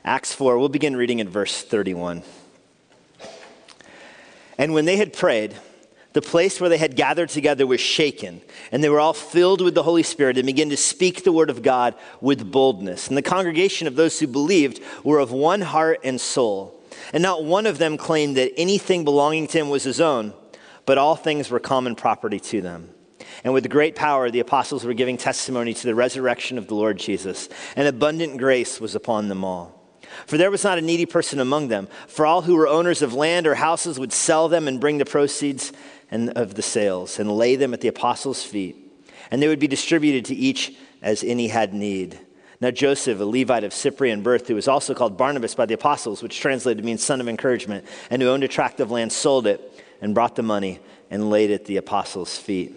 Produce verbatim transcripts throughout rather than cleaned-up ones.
Acts four, we'll begin reading in verse thirty-one. And when they had prayed, the place where they had gathered together was shaken, and they were all filled with the Holy Spirit and began to speak the word of God with boldness. And the congregation of those who believed were of one heart and soul. And not one of them claimed that anything belonging to him was his own, but all things were common property to them. And with great power, the apostles were giving testimony to the resurrection of the Lord Jesus, and abundant grace was upon them all. For there was not a needy person among them, for all who were owners of land or houses would sell them and bring the proceeds and of the sales and lay them at the apostles' feet, and they would be distributed to each as any had need. Now Joseph, a Levite of Cyprian birth, who was also called Barnabas by the apostles, which translated means son of encouragement, and who owned a tract of land, sold it and brought the money and laid it at the apostles' feet.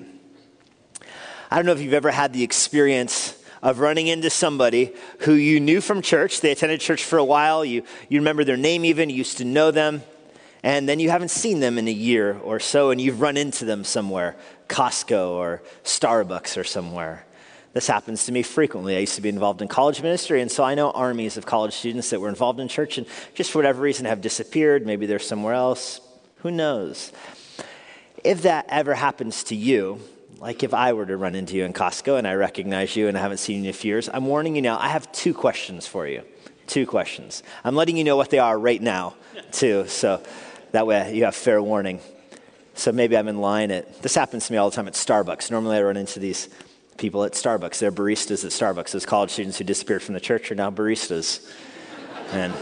I don't know if you've ever had the experience of running into somebody who you knew from church. They attended church for a while. You, you remember their name even. You used to know them. And then you haven't seen them in a year or so, and you've run into them somewhere, Costco or Starbucks or somewhere. This happens to me frequently. I used to be involved in college ministry, and so I know armies of college students that were involved in church and just for whatever reason have disappeared. Maybe they're somewhere else. Who knows? If that ever happens to you, like if I were to run into you in Costco and I recognize you and I haven't seen you in a few years, I'm warning you now, I have two questions for you. Two questions. I'm letting you know what they are right now, too, so that way you have fair warning. So maybe I'm in line at, this happens to me all the time at Starbucks. Normally I run into these people at Starbucks. They're baristas at Starbucks. Those college students who disappeared from the church are now baristas. And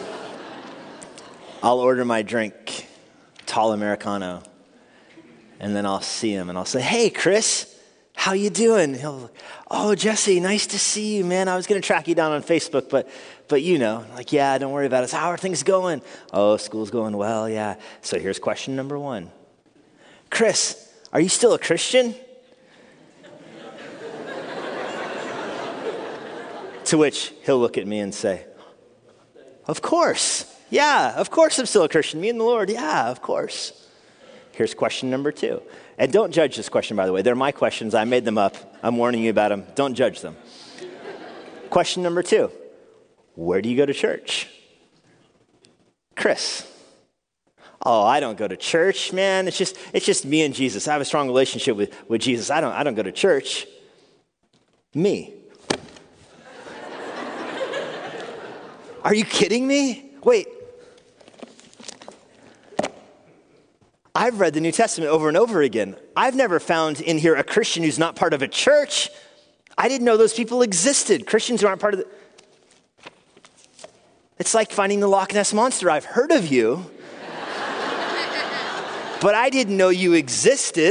I'll order my drink, tall Americano, and then I'll see him and I'll say, "Hey, Chris, how you doing?" He'll, "Oh, Jesse, nice to see you, man. I was going to track you down on Facebook, but but you know, like, yeah, don't worry about it. How are things going?" "Oh, school's going well, yeah." So here's question number one. "Chris, are you still a Christian?" To which he'll look at me and say, "Of course. Yeah, of course I'm still a Christian. Me and the Lord, yeah, of course." Here's question number two. And don't judge this question, by the way. They're my questions. I made them up. I'm warning you about them. Don't judge them. Question number two. Where do you go to church? "Chris, oh, I don't go to church, man. It's just it's just me and Jesus. I have a strong relationship with, with Jesus. I don't I don't go to church." Me. Are you kidding me? Wait. I've read the New Testament over and over again. I've never found in here a Christian who's not part of a church. I didn't know those people existed. Christians who aren't part of the... It's like finding the Loch Ness Monster. I've heard of you, but I didn't know you existed.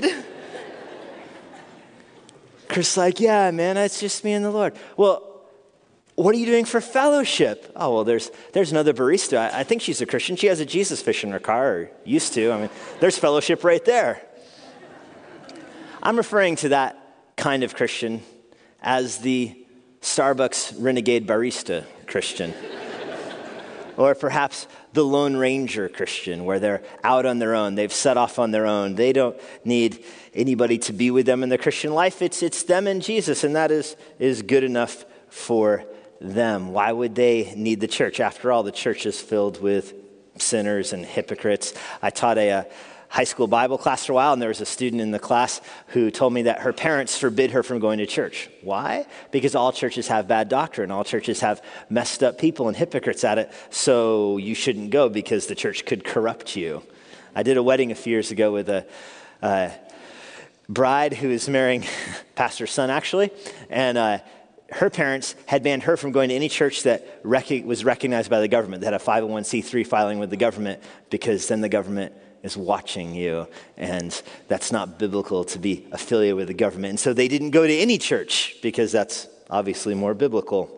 Chris like, "Yeah, man, it's just me and the Lord." "Well, what are you doing for fellowship?" "Oh, well, there's there's another barista. I, I think she's a Christian. She has a Jesus fish in her car, or used to. I mean, there's fellowship right there." I'm referring to that kind of Christian as the Starbucks renegade barista Christian. Or perhaps the Lone Ranger Christian, where they're out on their own. They've set off on their own. They don't need anybody to be with them in their Christian life. It's it's them and Jesus, and that is is good enough for them. Why would they need the church? After all, the church is filled with sinners and hypocrites. I taught a, a high school Bible class for a while, and there was a student in the class who told me that her parents forbid her from going to church. Why? Because all churches have bad doctrine. All churches have messed up people and hypocrites at it, so you shouldn't go because the church could corrupt you. I did a wedding a few years ago with a uh, bride who is marrying pastor's son, actually, and uh, her parents had banned her from going to any church that rec- was recognized by the government, that had a five oh one c three filing with the government, because then the government is watching you, and that's not biblical to be affiliated with the government. And so they didn't go to any church because that's obviously more biblical.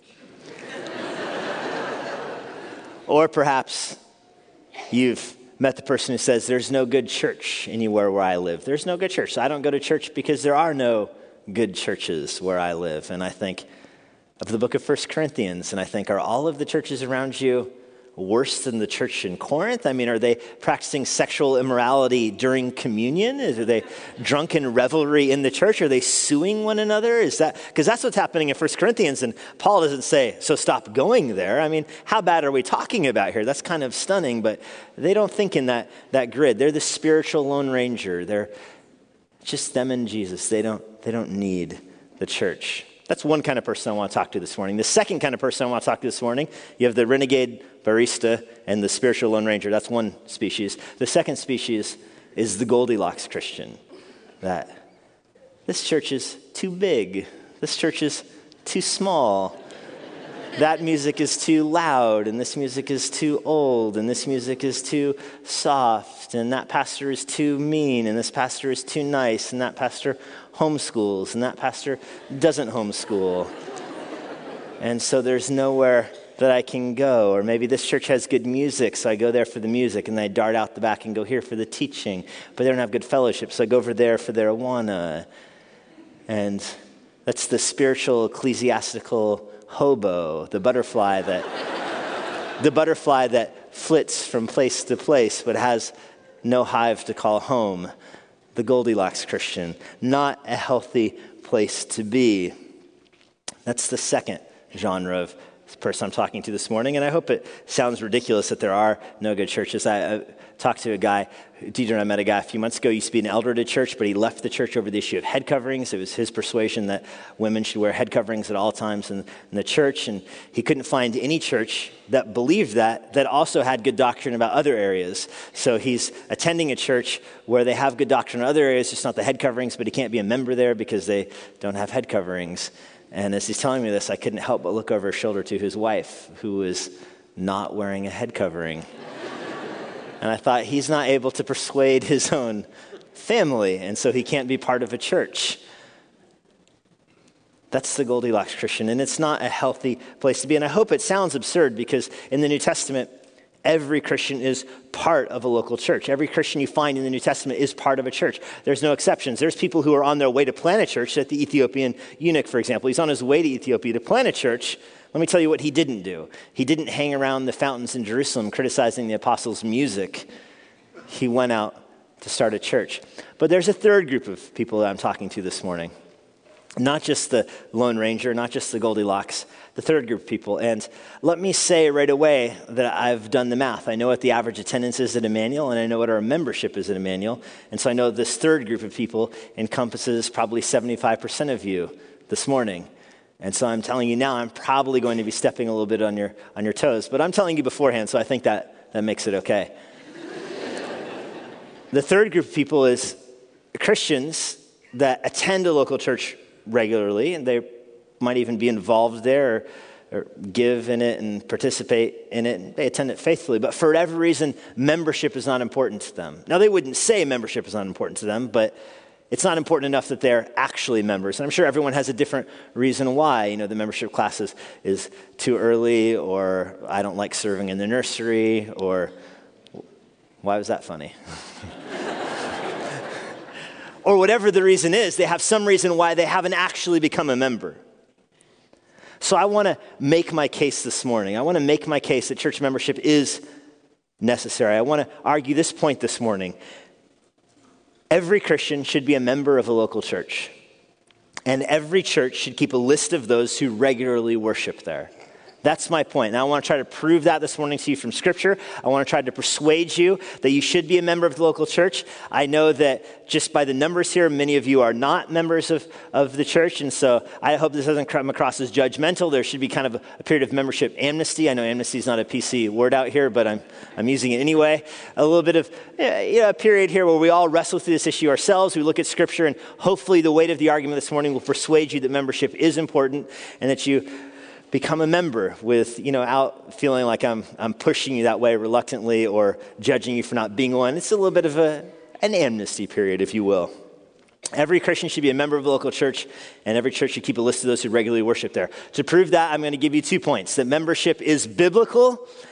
Or perhaps you've met the person who says, "There's no good church anywhere where I live. There's no good church. So I don't go to church because there are no good churches where I live." And I think of the book of First Corinthians, and I think, are all of the churches around you worse than the church in Corinth? I mean, are they practicing sexual immorality during communion? Are they drunken revelry in the church? Are they suing one another? Is that, because that's what's happening in First Corinthians, and Paul doesn't say, so stop going there. I mean, how bad are we talking about here? That's kind of stunning, but they don't think in that, that grid. They're the spiritual Lone Ranger. They're just them and Jesus. They don't, they don't need the church. That's one kind of person I want to talk to this morning. The second kind of person I want to talk to this morning, you have the renegade barista and the spiritual Lone Ranger. That's one species. The second species is the Goldilocks Christian. That this church is too big. This church is too small. That music is too loud, and this music is too old, and this music is too soft, and that pastor is too mean, and this pastor is too nice, and that pastor homeschools, and that pastor doesn't homeschool. And so there's nowhere that I can go. Or maybe this church has good music, so I go there for the music, and then I dart out the back and go here for the teaching. But they don't have good fellowship, so I go over there for their Awana. And that's the spiritual ecclesiastical hobo, the butterfly that the butterfly that flits from place to place but has no hive to call home. The Goldilocks Christian, not a healthy place to be. That's the second genre of person I'm talking to this morning, and I hope it sounds ridiculous that there are no good churches. I, I talked to a guy, Dieter and I met a guy a few months ago. He used to be an elder at a church, but he left the church over the issue of head coverings. It was his persuasion that women should wear head coverings at all times in, in the church, and he couldn't find any church that believed that, that also had good doctrine about other areas. So he's attending a church where they have good doctrine in other areas, just not the head coverings, but he can't be a member there because they don't have head coverings. And as he's telling me this, I couldn't help but look over his shoulder to his wife, who was not wearing a head covering. And I thought, he's not able to persuade his own family, and so he can't be part of a church. That's the Goldilocks Christian, and it's not a healthy place to be. And I hope it sounds absurd, because in the New Testament, every Christian is part of a local church. Every Christian you find in the New Testament is part of a church. There's no exceptions. There's people who are on their way to plant a church, like the Ethiopian eunuch, for example. He's on his way to Ethiopia to plant a church. Let me tell you what he didn't do. He didn't hang around the fountains in Jerusalem criticizing the apostles' music. He went out to start a church. But there's a third group of people that I'm talking to this morning. Not just the Lone Ranger, not just the Goldilocks, the third group of people. And let me say right away that I've done the math. I know what the average attendance is at Emmanuel, and I know what our membership is at Emmanuel. And so I know this third group of people encompasses probably seventy-five percent of you this morning. And so I'm telling you now, I'm probably going to be stepping a little bit on your on your toes. But I'm telling you beforehand, so I think that, that makes it okay. The third group of people is Christians that attend a local church regularly, and they might even be involved there or, or give in it and participate in it, and they attend it faithfully. But for whatever reason, membership is not important to them. Now, they wouldn't say membership is not important to them, but it's not important enough that they're actually members. And I'm sure everyone has a different reason why. You know, the membership class is, is too early, or I don't like serving in the nursery, or why was that funny? Or whatever the reason is, they have some reason why they haven't actually become a member. So I want to make my case this morning. I want to make my case that church membership is necessary. I want to argue this point this morning. Every Christian should be a member of a local church. And every church should keep a list of those who regularly worship there. That's my point. Now I want to try to prove that this morning to you from Scripture. I want to try to persuade you that you should be a member of the local church. I know that just by the numbers here, many of you are not members of, of the church, and so I hope this doesn't come across as judgmental. There should be kind of a, a period of membership amnesty. I know amnesty is not a P C word out here, but I'm I'm using it anyway. A little bit of you know, a period here where we all wrestle through this issue ourselves. We look at Scripture, and hopefully the weight of the argument this morning will persuade you that membership is important, and that you become a member with, you know, out feeling like I'm I'm pushing you that way reluctantly or judging you for not being one. It's a little bit of a an amnesty period, if you will. Every Christian should be a member of a local church, and every church should keep a list of those who regularly worship there. To prove that, I'm going to give you two points: that membership is biblical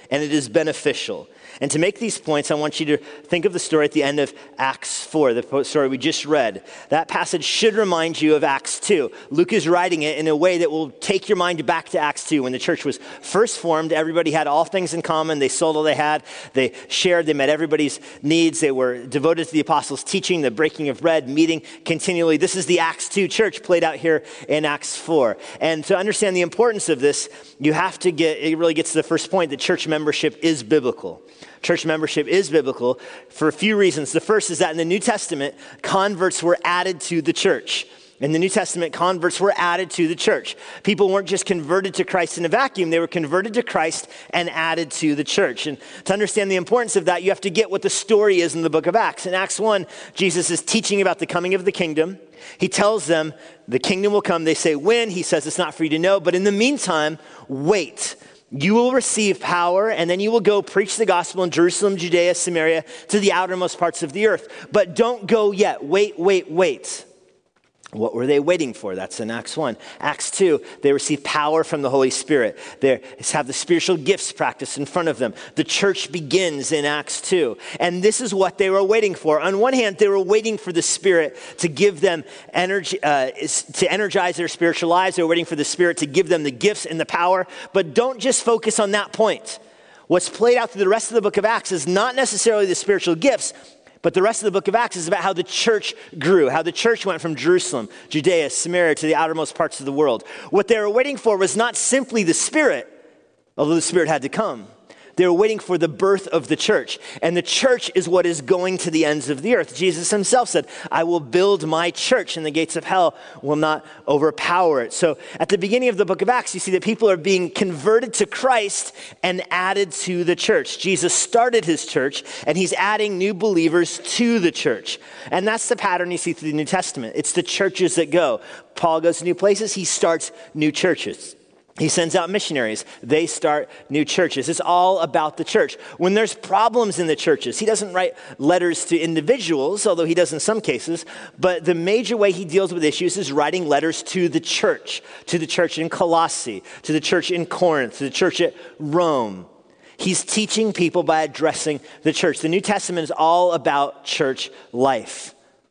and it is beneficial. And to make these points, I want you to think of the story at the end of Acts four, the story we just read. That passage should remind you of Acts two. Luke is writing it in a way that will take your mind back to Acts two. When the church was first formed, everybody had all things in common. They sold all they had. They shared. They met everybody's needs. They were devoted to the apostles' teaching, the breaking of bread, meeting continually. This is the Acts two church played out here in Acts four. And to understand the importance of this, you have to get, it really gets to the first point, that church membership is biblical. Church membership is biblical for a few reasons. The first is that in the New Testament, converts were added to the church. In the New Testament, converts were added to the church. People weren't just converted to Christ in a vacuum. They were converted to Christ and added to the church. And to understand the importance of that, you have to get what the story is in the book of Acts. In Acts one, Jesus is teaching about the coming of the kingdom. He tells them the kingdom will come. They say, when? He says it's not for you to know. But in the meantime, wait. You will receive power, and then you will go preach the gospel in Jerusalem, Judea, Samaria, to the outermost parts of the earth. But don't go yet. Wait, wait, wait. What were they waiting for? That's in Acts one. Acts two, they receive power from the Holy Spirit. They have the spiritual gifts practiced in front of them. The church begins in Acts two. And this is what they were waiting for. On one hand, they were waiting for the Spirit to give them energy, uh, to energize their spiritual lives. They were waiting for the Spirit to give them the gifts and the power. But don't just focus on that point. What's played out through the rest of the book of Acts is not necessarily the spiritual gifts, but the rest of the book of Acts is about how the church grew, how the church went from Jerusalem, Judea, Samaria, to the outermost parts of the world. What they were waiting for was not simply the Spirit, although the Spirit had to come. They were waiting for the birth of the church. And the church is what is going to the ends of the earth. Jesus himself said, I will build my church and the gates of hell will not overpower it. So at the beginning of the book of Acts, you see that people are being converted to Christ and added to the church. Jesus started his church and he's adding new believers to the church. And that's the pattern you see through the New Testament. It's the churches that go. Paul goes to new places. He starts new churches. He sends out missionaries. They start new churches. It's all about the church. When there's problems in the churches, he doesn't write letters to individuals, although he does in some cases, but the major way he deals with issues is writing letters to the church, to the church in Colossae, to the church in Corinth, to the church at Rome. He's teaching people by addressing the church. The New Testament is all about church life.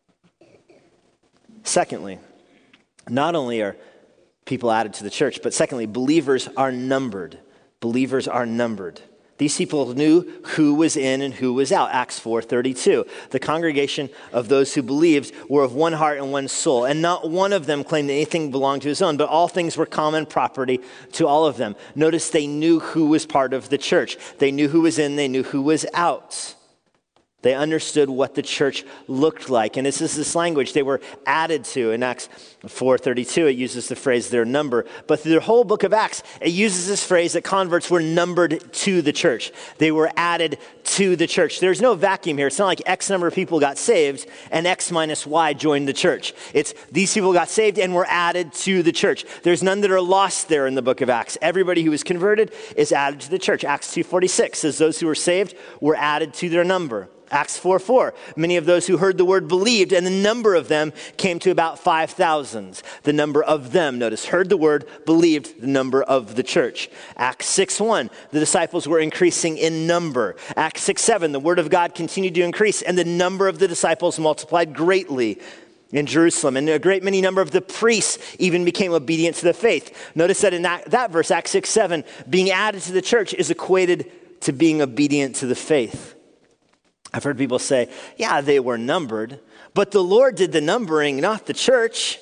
Secondly, not only are people added to the church, but secondly, believers are numbered. Believers are numbered. These people knew who was in and who was out. Acts four thirty-two. The congregation of those who believed were of one heart and one soul, and not one of them claimed anything belonged to his own, but all things were common property to all of them. Notice they knew who was part of the church. They knew who was in, they knew who was out. They understood what the church looked like. And this is this language they were added to. In Acts four thirty-two, it uses the phrase their number. But through the whole book of Acts, it uses this phrase that converts were numbered to the church. They were added to the church. There's no vacuum here. It's not like X number of people got saved and X minus Y joined the church. It's these people got saved and were added to the church. There's none that are lost there in the book of Acts. Everybody who was converted is added to the church. Acts two forty-six says those who were saved were added to their number. Acts four four, many of those who heard the word believed, and the number of them came to about five thousand. The number of them, notice, heard the word, believed, the number of the church. Acts six one, the disciples were increasing in number. Acts six seven, the word of God continued to increase, and the number of the disciples multiplied greatly in Jerusalem. And a great many number of the priests even became obedient to the faith. Notice that in that, that verse, Acts six seven, being added to the church is equated to being obedient to the faith. I've heard people say, yeah, they were numbered, but the Lord did the numbering, not the church.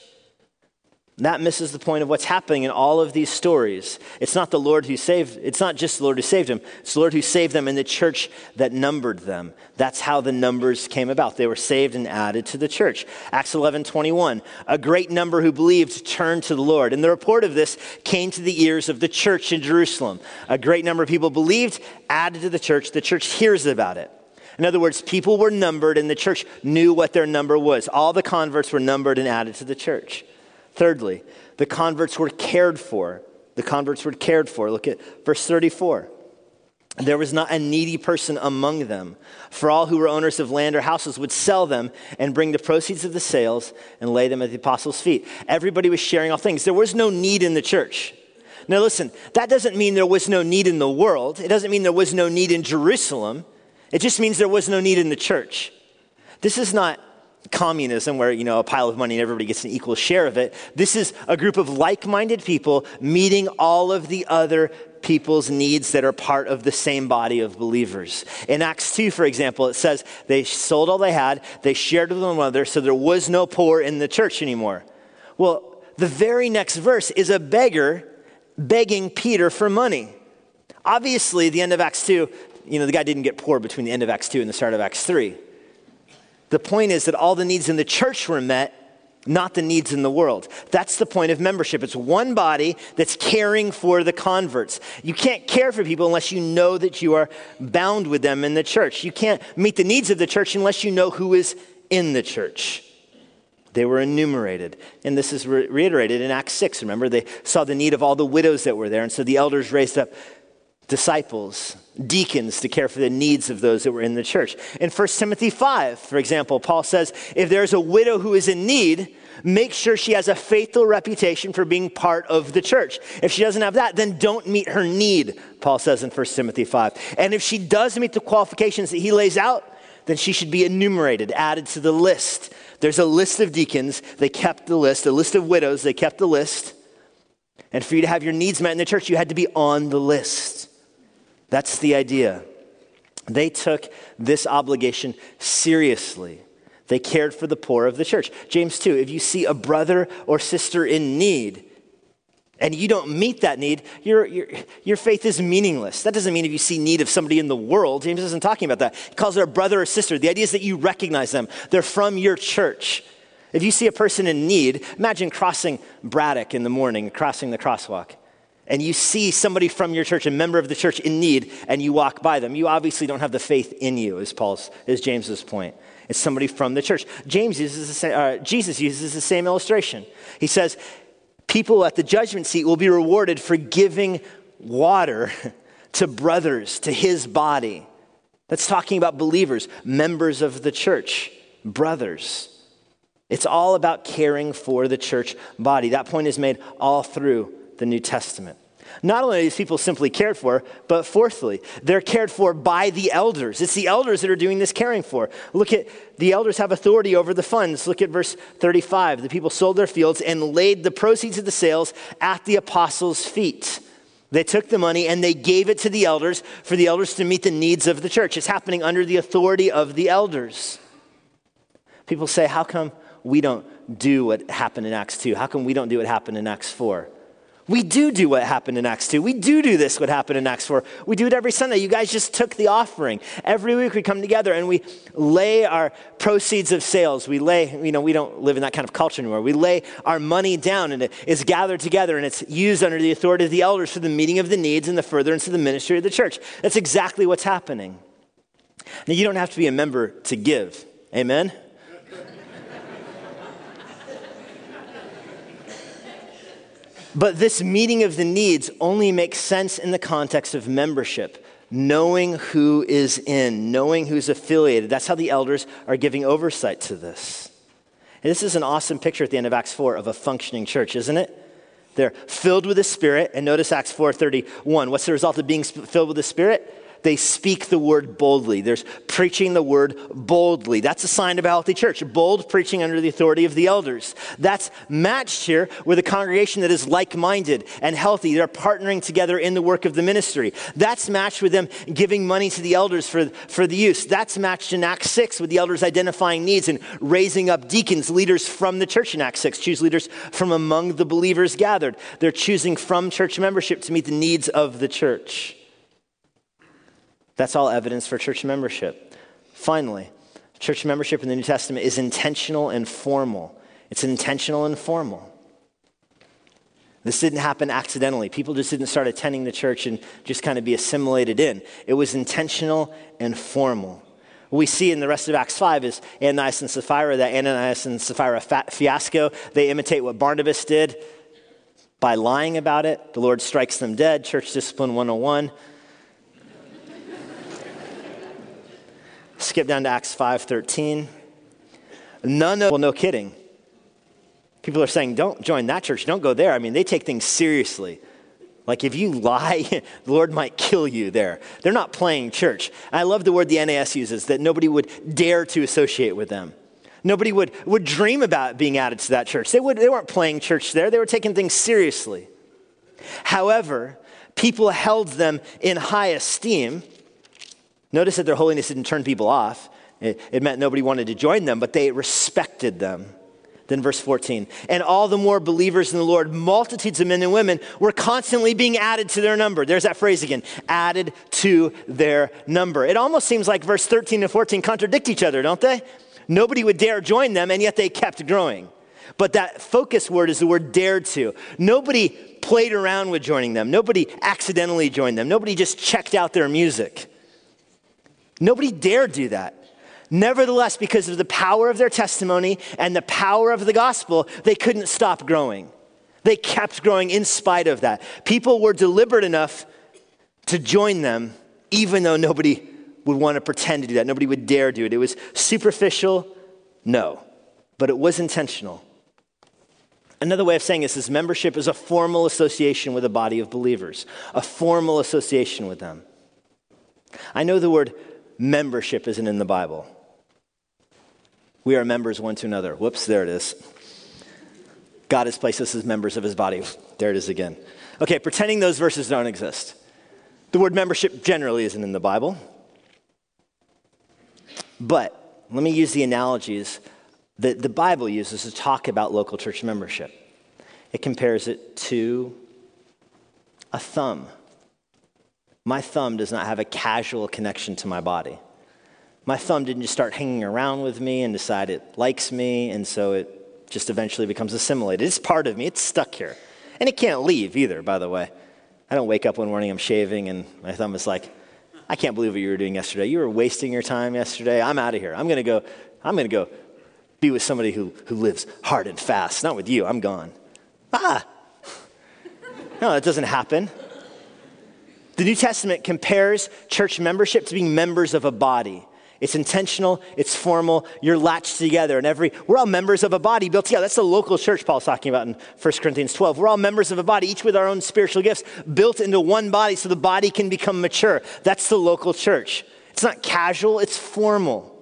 That misses the point of what's happening in all of these stories. It's not the Lord who saved, it's not just the Lord who saved him, it's the Lord who saved them and the church that numbered them. That's how the numbers came about. They were saved and added to the church. Acts eleven twenty-one, a great number who believed turned to the Lord. And the report of this came to the ears of the church in Jerusalem. A great number of people believed, added to the church. The church hears about it. In other words, people were numbered and the church knew what their number was. All the converts were numbered and added to the church. Thirdly, the converts were cared for. The converts were cared for. Look at verse thirty-four. There was not a needy person among them, for all who were owners of land or houses would sell them and bring the proceeds of the sales and lay them at the apostles' feet. Everybody was sharing all things. There was no need in the church. Now listen, that doesn't mean there was no need in the world. It doesn't mean there was no need in Jerusalem. It just means there was no need in the church. This is not communism where, you know, a pile of money and everybody gets an equal share of it. This is a group of like-minded people meeting all of the other people's needs that are part of the same body of believers. In Acts two, for example, it says they sold all they had, they shared with one another, so there was no poor in the church anymore. Well, the very next verse is a beggar begging Peter for money. Obviously, the end of Acts two, you know, the guy didn't get poor between the end of Acts two and the start of Acts three. The point is that all the needs in the church were met, not the needs in the world. That's the point of membership. It's one body that's caring for the converts. You can't care for people unless you know that you are bound with them in the church. You can't meet the needs of the church unless you know who is in the church. They were enumerated. And this is re- reiterated in Acts six. Remember, they saw the need of all the widows that were there. And so the elders raised up disciples, deacons to care for the needs of those that were in the church. In First Timothy five, for example, Paul says, if there's a widow who is in need, make sure she has a faithful reputation for being part of the church. If she doesn't have that, then don't meet her need, Paul says in First Timothy five. And if she does meet the qualifications that he lays out, then she should be enumerated, added to the list. There's a list of deacons, they kept the list. A list of widows, they kept the list. And for you to have your needs met in the church, you had to be on the list. That's the idea. They took this obligation seriously. They cared for the poor of the church. James two, if you see a brother or sister in need and you don't meet that need, your, your, your faith is meaningless. That doesn't mean if you see need of somebody in the world. James isn't talking about that. He calls it a brother or sister. The idea is that you recognize them. They're from your church. If you see a person in need, imagine crossing Braddock in the morning, crossing the crosswalk. And you see somebody from your church, a member of the church in need, and you walk by them. You obviously don't have the faith in you, is Paul's, is James's point. It's somebody from the church. James uses the same, uh, Jesus uses the same illustration. He says, people at the judgment seat will be rewarded for giving water to brothers, to his body. That's talking about believers, members of the church, brothers. It's all about caring for the church body. That point is made all through the New Testament. Not only are these people simply cared for, but fourthly, they're cared for by the elders. It's the elders that are doing this caring for. Look at, the elders have authority over the funds. Look at verse thirty-five. The people sold their fields and laid the proceeds of the sales at the apostles' feet. They took the money and they gave it to the elders for the elders to meet the needs of the church. It's happening under the authority of the elders. People say, how come we don't do what happened in Acts two? How come we don't do what happened in Acts four? We do do what happened in Acts two. We do do this, what happened in Acts four. We do it every Sunday. You guys just took the offering. Every week we come together and we lay our proceeds of sales. We lay, you know, we don't live in that kind of culture anymore. We lay our money down and it is gathered together and it's used under the authority of the elders for the meeting of the needs and the furtherance of the ministry of the church. That's exactly what's happening. Now, you don't have to be a member to give. Amen? But this meeting of the needs only makes sense in the context of membership, knowing who is in, knowing who's affiliated. That's how the elders are giving oversight to this. And this is an awesome picture at the end of Acts four of a functioning church, isn't it? They're filled with the Spirit. And notice Acts four thirty-one. What's the result of being filled with the Spirit? They speak the word boldly. There's preaching the word boldly. That's a sign of a healthy church. Bold preaching under the authority of the elders. That's matched here with a congregation that is like-minded and healthy. They're partnering together in the work of the ministry. That's matched with them giving money to the elders for, for the use. That's matched in Acts six with the elders identifying needs and raising up deacons, leaders from the church in Acts six. Choose leaders from among the believers gathered. They're choosing from church membership to meet the needs of the church. That's all evidence for church membership. Finally, church membership in the New Testament is intentional and formal. It's intentional and formal. This didn't happen accidentally. People just didn't start attending the church and just kind of be assimilated in. It was intentional and formal. What we see in the rest of Acts five is Ananias and Sapphira, that Ananias and Sapphira fiasco. They imitate what Barnabas did by lying about it. The Lord strikes them dead. Church Discipline one oh one. Skip down to Acts five thirteen. None of, well, no kidding. People are saying, don't join that church. Don't go there. I mean, they take things seriously. Like if you lie, the Lord might kill you there. They're not playing church. I love the word the N A S uses, that nobody would dare to associate with them. Nobody would, would dream about being added to that church. They, would, they weren't playing church there. They were taking things seriously. However, people held them in high esteem. Notice that their holiness didn't turn people off. It, it meant nobody wanted to join them, but they respected them. Then verse fourteen, and all the more believers in the Lord, multitudes of men and women were constantly being added to their number. There's that phrase again, added to their number. It almost seems like verse thirteen and fourteen contradict each other, don't they? Nobody would dare join them, and yet they kept growing. But that focus word is the word dared to. Nobody played around with joining them. Nobody accidentally joined them. Nobody just checked out their music. Nobody dared do that. Nevertheless, because of the power of their testimony and the power of the gospel, they couldn't stop growing. They kept growing in spite of that. People were deliberate enough to join them, even though nobody would want to pretend to do that. Nobody would dare do it. It was superficial, no, but it was intentional. Another way of saying this is membership is a formal association with a body of believers, a formal association with them. I know the word membership isn't in the Bible. We are members one to another. Whoops, there it is. God has placed us as members of his body. There it is again. Okay, pretending those verses don't exist. The word membership generally isn't in the Bible. But let me use the analogies that the Bible uses to talk about local church membership. It compares it to a thumb. My thumb does not have a casual connection to my body. My thumb didn't just start hanging around with me and decide it likes me, and so it just eventually becomes assimilated. It's part of me. It's stuck here. And it can't leave either, by the way. I don't wake up one morning, I'm shaving, and my thumb is like, I can't believe what you were doing yesterday. You were wasting your time yesterday. I'm out of here. I'm going to go, I'm going to go be with somebody who, who lives hard and fast. Not with you. I'm gone. Ah! No, that doesn't happen. The New Testament compares church membership to being members of a body. It's intentional, it's formal, you're latched together. And every, we're all members of a body built together. That's the local church Paul's talking about in First Corinthians twelve. We're all members of a body, each with our own spiritual gifts, built into one body so the body can become mature. That's the local church. It's not casual, it's formal.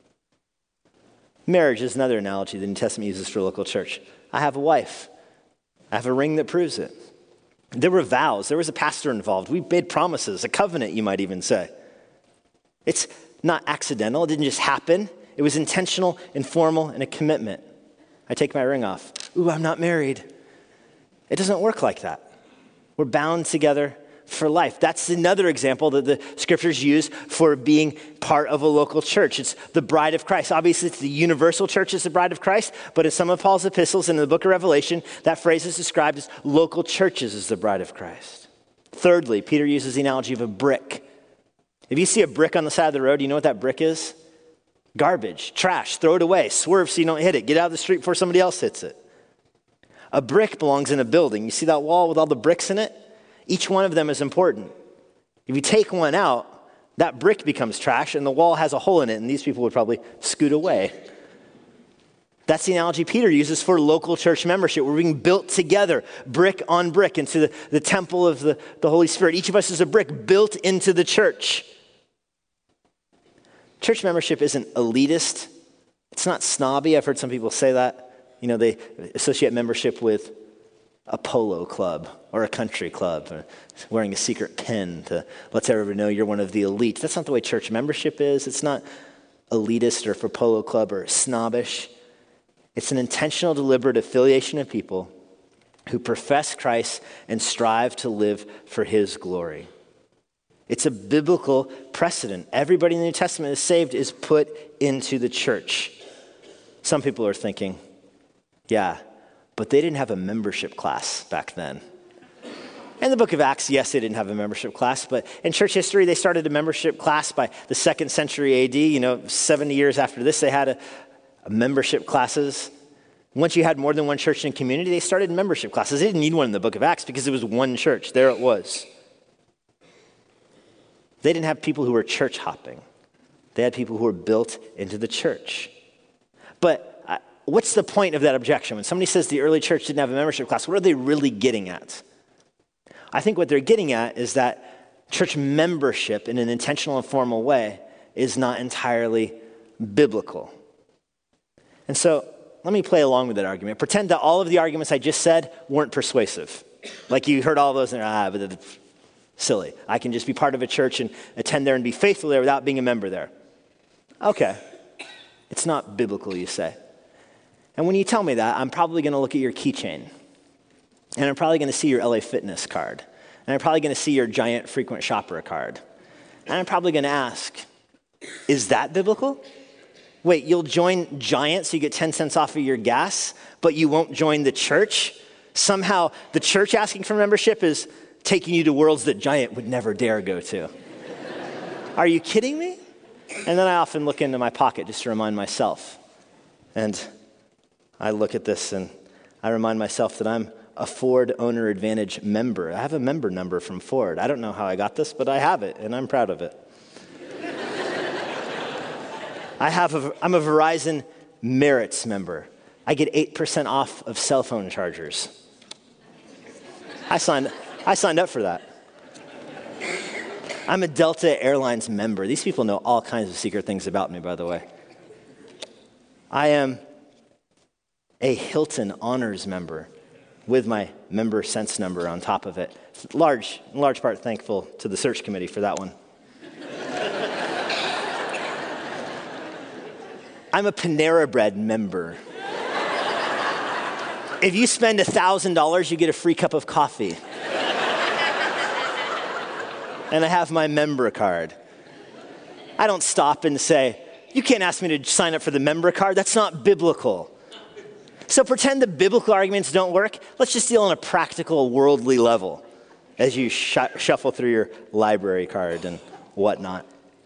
Marriage is another analogy the New Testament uses for local church. I have a wife. I have a ring that proves it. There were vows. There was a pastor involved. We made promises, a covenant, you might even say. It's not accidental. It didn't just happen. It was intentional, informal, and a commitment. I take my ring off. Ooh, I'm not married. It doesn't work like that. We're bound together for life. That's another example that the scriptures use for being part of a local church. It's the bride of Christ. Obviously, it's the universal church is the bride of Christ, but in some of Paul's epistles and in the book of Revelation, that phrase is described as local churches as the bride of Christ. Thirdly, Peter uses the analogy of a brick. If you see a brick on the side of the road, you know what that brick is? Garbage, trash, throw it away, swerve so you don't hit it, get out of the street before somebody else hits it. A brick belongs in a building. You see that wall with all the bricks in it? Each one of them is important. If you take one out, that brick becomes trash and the wall has a hole in it, and these people would probably scoot away. That's the analogy Peter uses for local church membership. We're being built together, brick on brick, into the, the temple of the, the Holy Spirit. Each of us is a brick built into the church. Church membership isn't elitist. It's not snobby. I've heard some people say that. You know, they associate membership with a polo club or a country club, or wearing a secret pin to let everybody know you're one of the elite. That's not the way church membership is. It's not elitist or for polo club or snobbish. It's an intentional, deliberate affiliation of people who profess Christ and strive to live for his glory. It's a biblical precedent. Everybody in the New Testament is saved is put into the church. Some people are thinking, yeah, but they didn't have a membership class back then. In the book of Acts, yes, they didn't have a membership class, but in church history, they started a membership class by the second century A D. You know, seventy years after this, they had a, a membership classes. Once you had more than one church in a community, they started membership classes. They didn't need one in the book of Acts because it was one church. There it was. They didn't have people who were church hopping. They had people who were built into the church. But uh, what's the point of that objection? When somebody says the early church didn't have a membership class, what are they really getting at? I think what they're getting at is that church membership in an intentional and formal way is not entirely biblical. And so let me play along with that argument. Pretend that all of the arguments I just said weren't persuasive. Like you heard all those and ah, but it's silly. I can just be part of a church and attend there and be faithful there without being a member there. Okay. It's not biblical, you say. And when you tell me that, I'm probably going to look at your keychain. And I'm probably going to see your L A Fitness card. And I'm probably going to see your Giant frequent shopper card. And I'm probably going to ask, is that biblical? Wait, you'll join Giant so you get ten cents off of your gas, but you won't join the church? Somehow the church asking for membership is taking you to worlds that Giant would never dare go to. Are you kidding me? And then I often look into my pocket just to remind myself. And I look at this and I remind myself that I'm a Ford Owner Advantage member. I have a member number from Ford. I don't know how I got this, but I have it, and I'm proud of it. I have a, I'm a Verizon Merits member. I get eight percent off of cell phone chargers. I signed, I signed up for that. I'm a Delta Airlines member. These people know all kinds of secret things about me, by the way. I am a Hilton Honors member with my member sense number on top of it. Large, in large part thankful to the search committee for that one. I'm a Panera Bread member. If you spend one thousand dollars, you get a free cup of coffee. And I have my member card. I don't stop and say, you can't ask me to sign up for the member card. That's not biblical. So pretend the biblical arguments don't work. Let's just deal on a practical, worldly level as you sh- shuffle through your library card and whatnot.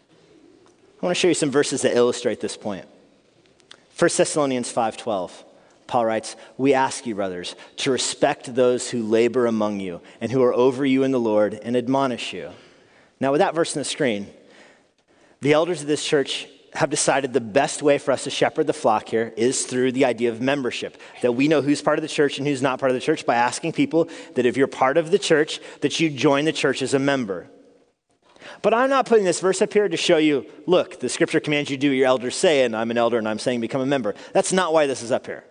I want to show you some verses that illustrate this point. First Thessalonians five twelve, Paul writes, we ask you, brothers, to respect those who labor among you and who are over you in the Lord and admonish you. Now, with that verse on the screen, the elders of this church have decided the best way for us to shepherd the flock here is through the idea of membership, that we know who's part of the church and who's not part of the church by asking people that if you're part of the church, that you join the church as a member. But I'm not putting this verse up here to show you, look, the scripture commands you do what your elders say, and I'm an elder and I'm saying become a member. That's not why this is up here.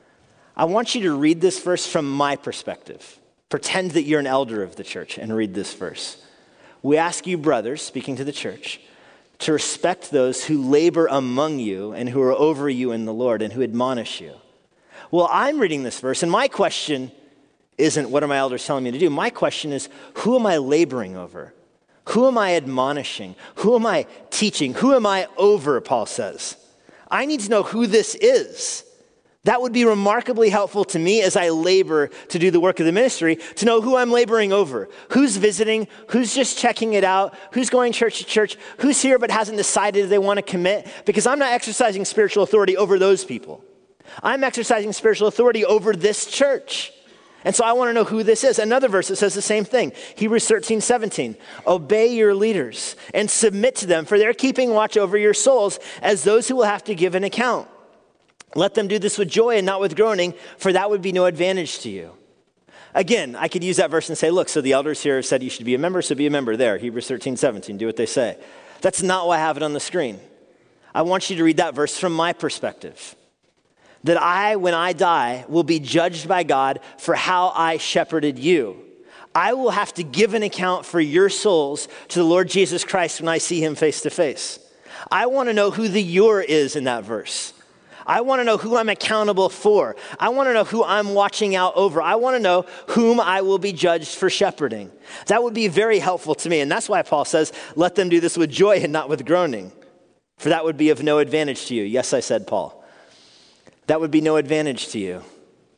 I want you to read this verse from my perspective. Pretend that you're an elder of the church and read this verse. We ask you, brothers, speaking to the church, to respect those who labor among you and who are over you in the Lord and who admonish you. Well, I'm reading this verse, and my question isn't, what are my elders telling me to do? My question is, who am I laboring over? Who am I admonishing? Who am I teaching? Who am I over, Paul says? I need to know who this is. That would be remarkably helpful to me as I labor to do the work of the ministry, to know who I'm laboring over, who's visiting, who's just checking it out, who's going church to church, who's here but hasn't decided they want to commit, because I'm not exercising spiritual authority over those people. I'm exercising spiritual authority over this church. And so I want to know who this is. Another verse that says the same thing, Hebrews thirteen seventeen. Obey your leaders and submit to them, for they're keeping watch over your souls as those who will have to give an account. Let them do this with joy and not with groaning, for that would be no advantage to you. Again, I could use that verse and say, look, so the elders here have said you should be a member, so be a member there. Hebrews thirteen seventeen, do what they say. That's not why I have it on the screen. I want you to read that verse from my perspective. That I, when I die, will be judged by God for how I shepherded you. I will have to give an account for your souls to the Lord Jesus Christ when I see him face to face. I want to know who the your is in that verse. I want to know who I'm accountable for. I want to know who I'm watching out over. I want to know whom I will be judged for shepherding. That would be very helpful to me. And that's why Paul says, let them do this with joy and not with groaning. For that would be of no advantage to you. Yes, I said Paul. That would be no advantage to you.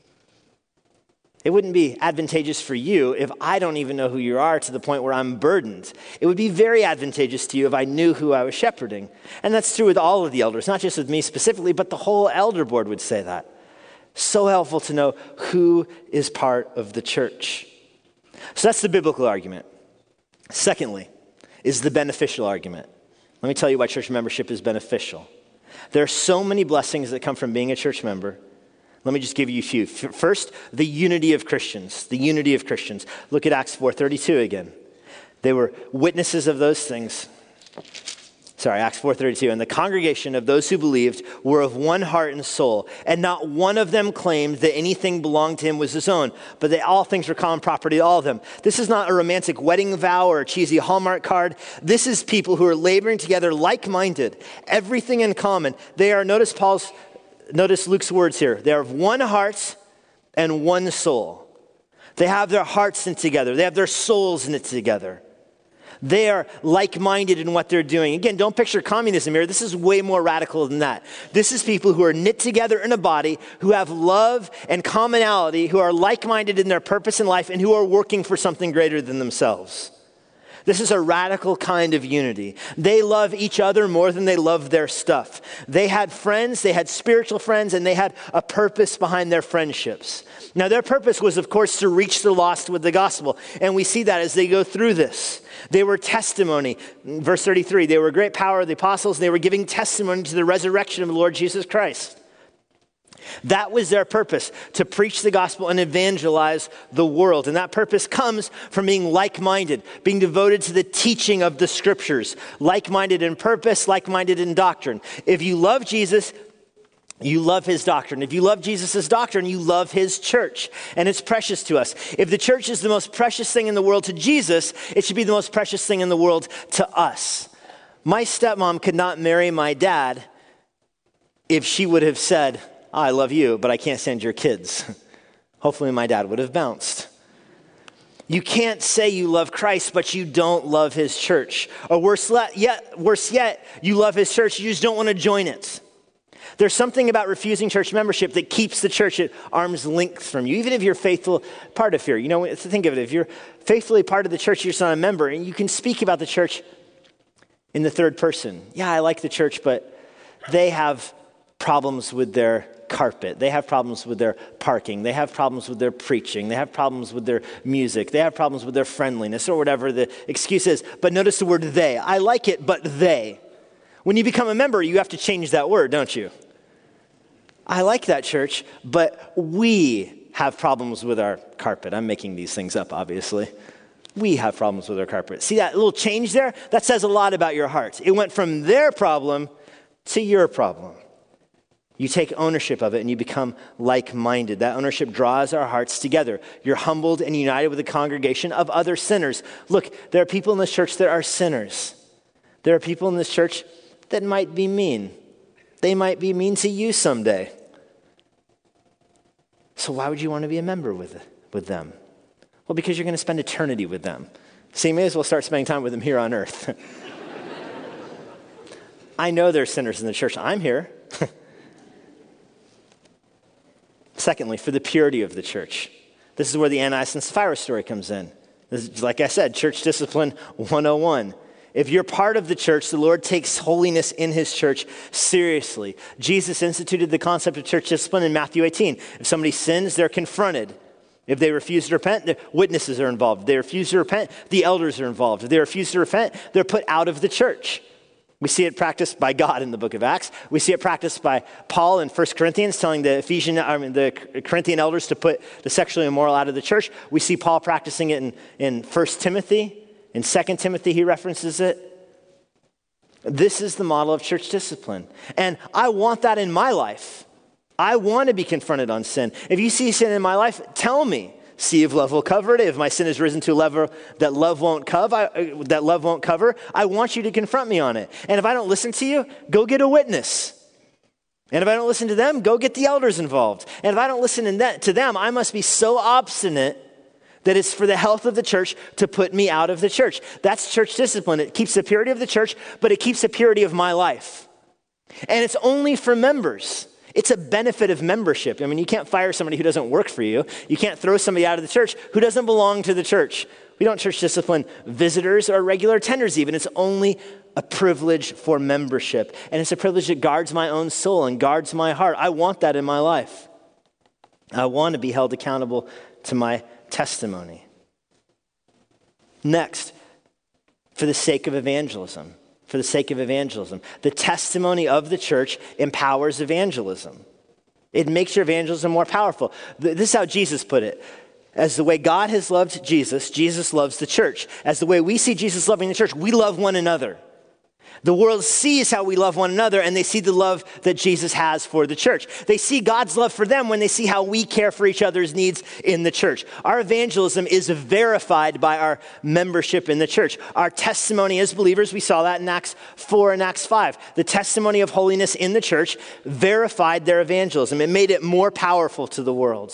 It wouldn't be advantageous for you if I don't even know who you are to the point where I'm burdened. It would be very advantageous to you if I knew who I was shepherding. And that's true with all of the elders, not just with me specifically, but the whole elder board would say that. So helpful to know who is part of the church. So that's the biblical argument. Secondly, is the beneficial argument. Let me tell you why church membership is beneficial. There are so many blessings that come from being a church member Let me just give you a few. First, the unity of Christians. The unity of Christians. Look at Acts four thirty-two again. They were witnesses of those things. Sorry, Acts four thirty-two. And the congregation of those who believed were of one heart and soul, and not one of them claimed that anything belonged to him was his own, but that all things were common property to all of them. This is not a romantic wedding vow or a cheesy Hallmark card. This is people who are laboring together like-minded, everything in common. They are, notice Paul's, notice Luke's words here. They are of one heart and one soul. They have their hearts knit together. They have their souls knit together. They are like-minded in what they're doing. Again, don't picture communism here. This is way more radical than that. This is people who are knit together in a body, who have love and commonality, who are like-minded in their purpose in life, and who are working for something greater than themselves. This is a radical kind of unity. They love each other more than they love their stuff. They had friends, they had spiritual friends, and they had a purpose behind their friendships. Now, their purpose was, of course, to reach the lost with the gospel. And we see that as they go through this. They were testimony. Verse thirty-three, they were great power of the apostles. And they were giving testimony to the resurrection of the Lord Jesus Christ. That was their purpose, to preach the gospel and evangelize the world. And that purpose comes from being like-minded, being devoted to the teaching of the scriptures, like-minded in purpose, like-minded in doctrine. If you love Jesus, you love his doctrine. If you love Jesus' doctrine, you love his church. And it's precious to us. If the church is the most precious thing in the world to Jesus, it should be the most precious thing in the world to us. My stepmom could not marry my dad if she would have said, I love you, but I can't stand your kids. Hopefully my dad would have bounced. You can't say you love Christ, but you don't love his church. Or worse yet, worse yet, you love his church, you just don't want to join it. There's something about refusing church membership that keeps the church at arm's length from you, even if you're faithful part of here. You know, think of it. If you're faithfully part of the church, you're just not a member, and you can speak about the church in the third person. Yeah, I like the church, but they have problems with their carpet. They have problems with their parking. They have problems with their preaching. They have problems with their music. They have problems with their friendliness or whatever the excuse is. But notice the word they. I like it, but they. When you become a member, you have to change that word, don't you? I like that church, but we have problems with our carpet. I'm making these things up, obviously. We have problems with our carpet. See that little change there? That says a lot about your heart. It went from their problem to your problem. You take ownership of it and you become like-minded. That ownership draws our hearts together. You're humbled and united with a congregation of other sinners. Look, there are people in this church that are sinners. There are people in this church that might be mean. They might be mean to you someday. So why would you want to be a member with, with them? Well, because you're going to spend eternity with them. So you may as well start spending time with them here on earth. I know there are sinners in the church. I'm here. Secondly, for the purity of the church. This is where the Ananias and Sapphira story comes in. This is, like I said, church discipline one oh one. If you're part of the church, the Lord takes holiness in his church seriously. Jesus instituted the concept of church discipline in Matthew eighteen. If somebody sins, they're confronted. If they refuse to repent, the witnesses are involved. If they refuse to repent, the elders are involved. If they refuse to repent, they're put out of the church. We see it practiced by God in the book of Acts. We see it practiced by Paul in First Corinthians, telling the Ephesian, I mean, the Corinthian elders to put the sexually immoral out of the church. We see Paul practicing it in, in First Timothy. In Second Timothy, he references it. This is the model of church discipline. And I want that in my life. I want to be confronted on sin. If you see sin in my life, tell me. See if love will cover it. If my sin has risen to a level that love won't cover, I, that love won't cover, I want you to confront me on it. And if I don't listen to you, go get a witness. And if I don't listen to them, go get the elders involved. And if I don't listen in that, to them, I must be so obstinate that it's for the health of the church to put me out of the church. That's church discipline. It keeps the purity of the church, but it keeps the purity of my life. And it's only for members. It's a benefit of membership. I mean, you can't fire somebody who doesn't work for you. You can't throw somebody out of the church who doesn't belong to the church. We don't church discipline visitors or regular attenders even. It's only a privilege for membership. And it's a privilege that guards my own soul and guards my heart. I want that in my life. I want to be held accountable to my testimony. Next, for the sake of evangelism. For the sake of evangelism. The testimony of the church empowers evangelism. It makes your evangelism more powerful. This is how Jesus put it. As the way God has loved Jesus, Jesus loves the church. As the way we see Jesus loving the church, we love one another. The world sees how we love one another, and they see the love that Jesus has for the church. They see God's love for them when they see how we care for each other's needs in the church. Our evangelism is verified by our membership in the church. Our testimony as believers, we saw that in Acts four and Acts five. The testimony of holiness in the church verified their evangelism. It made it more powerful to the world.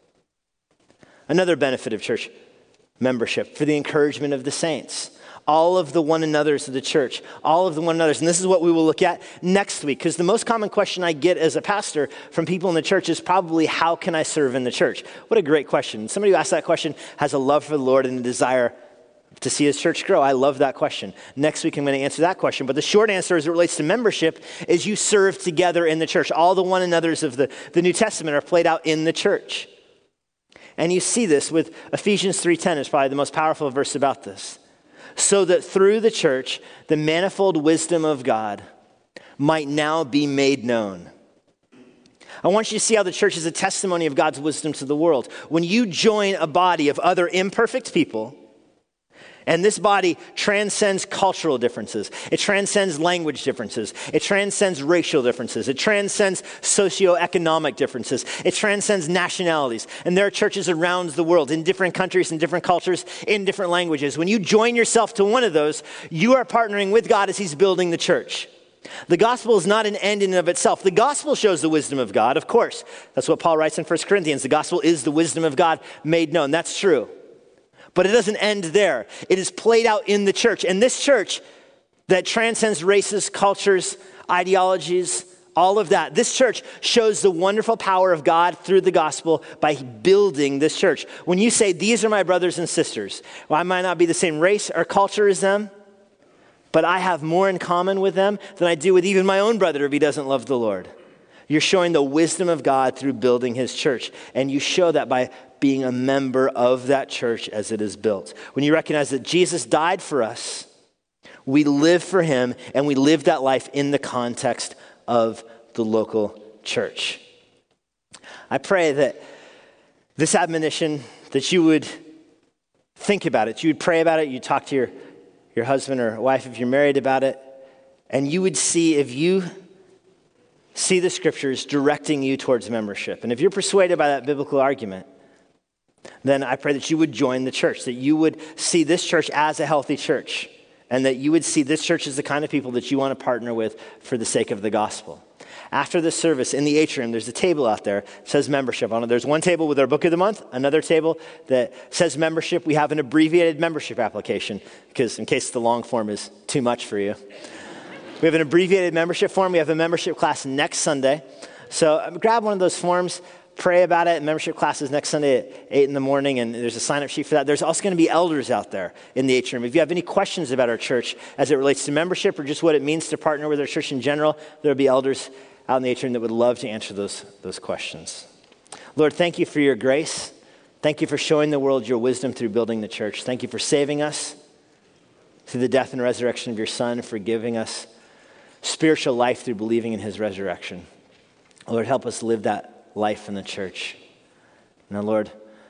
Another benefit of church membership, for the encouragement of the saints. All of the one another's of the church, all of the one another's. And this is what we will look at next week, because the most common question I get as a pastor from people in the church is probably, how can I serve in the church? What a great question. Somebody who asks that question has a love for the Lord and a desire to see his church grow. I love that question. Next week, I'm going to answer that question. But the short answer as it relates to membership is you serve together in the church. All the one another's of the, the New Testament are played out in the church. And you see this with Ephesians three ten is probably the most powerful verse about this. So that through the church, the manifold wisdom of God might now be made known. I want you to see how the church is a testimony of God's wisdom to the world. When you join a body of other imperfect people, and this body transcends cultural differences. It transcends language differences. It transcends racial differences. It transcends socioeconomic differences. It transcends nationalities. And there are churches around the world in different countries, in different cultures, in different languages. When you join yourself to one of those, you are partnering with God as he's building the church. The gospel is not an end in and of itself. The gospel shows the wisdom of God, of course. That's what Paul writes in First Corinthians. The gospel is the wisdom of God made known. That's true. But it doesn't end there. It is played out in the church. And this church that transcends races, cultures, ideologies, all of that, this church shows the wonderful power of God through the gospel by building this church. When you say, these are my brothers and sisters, well, I might not be the same race or culture as them, but I have more in common with them than I do with even my own brother if he doesn't love the Lord. You're showing the wisdom of God through building his church. And you show that by being a member of that church as it is built. When you recognize that Jesus died for us, we live for him, and we live that life in the context of the local church. I pray that this admonition, that you would think about it, you would pray about it, you'd talk to your, your husband or wife if you're married about it, and you would see if you see the scriptures directing you towards membership. And if you're persuaded by that biblical argument, then I pray that you would join the church, that you would see this church as a healthy church, and that you would see this church as the kind of people that you want to partner with for the sake of the gospel. After this service, in the atrium, there's a table out there that says membership on it. There's one table with our book of the month, another table that says membership. We have an abbreviated membership application, because in case the long form is too much for you. We have an abbreviated membership form. We have a membership class next Sunday. So grab one of those forms, pray about it. Membership class is next Sunday at eight in the morning, and there's a sign-up sheet for that. There's also going to be elders out there in the atrium. If you have any questions about our church as it relates to membership or just what it means to partner with our church in general, there'll be elders out in the atrium that would love to answer those, those questions. Lord, thank you for your grace. Thank you for showing the world your wisdom through building the church. Thank you for saving us through the death and resurrection of your Son, for giving us spiritual life through believing in his resurrection. Lord, help us live that life in the church. Now, Lord,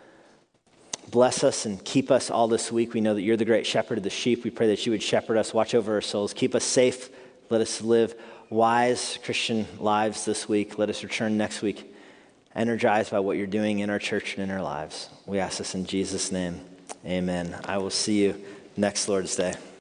bless us and keep us all this week. We know that you're the great shepherd of the sheep. We pray that you would shepherd us, watch over our souls, keep us safe. Let us live wise Christian lives this week. Let us return next week energized by what you're doing in our church and in our lives. We ask this in Jesus' name. Amen. I will see you next Lord's Day.